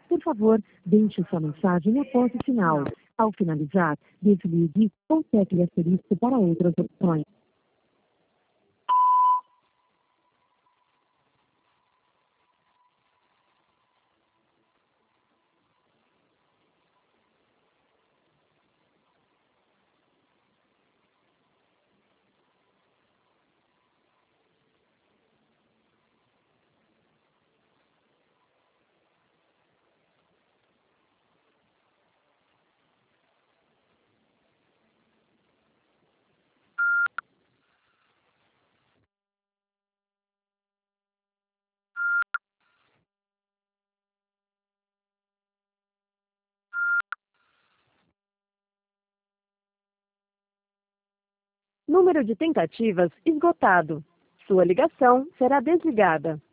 Por favor, deixe sua mensagem após o sinal. Ao finalizar, desligue ou tecle asterisco para outras opções. Número de tentativas esgotado. Sua ligação será desligada.